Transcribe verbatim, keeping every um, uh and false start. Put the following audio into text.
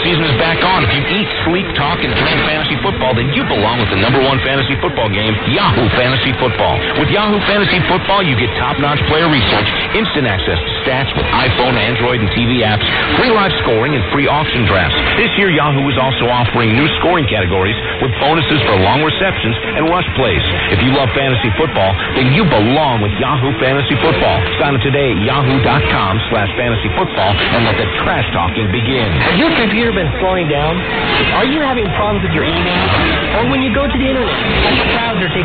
season is back on. If you eat, sleep, talk, and dream fantasy football, then you belong with the number one fantasy football game, Yahoo Fantasy Football. With Yahoo Fantasy Football, you get top-notch player research, instant access to stats with iPhone, Android, and T V apps, free live scoring, and free auction drafts. This year, Yahoo is also offering new scoring categories with bonuses for long receptions and rush plays. If you love fantasy football, then you belong with Yahoo Fantasy Football. Sign up today at yahoo.com slash fantasy football and let the trash talking begin. Has your computer been slowing down? Are you having problems with your email? Or when you go to the internet, like a browser takes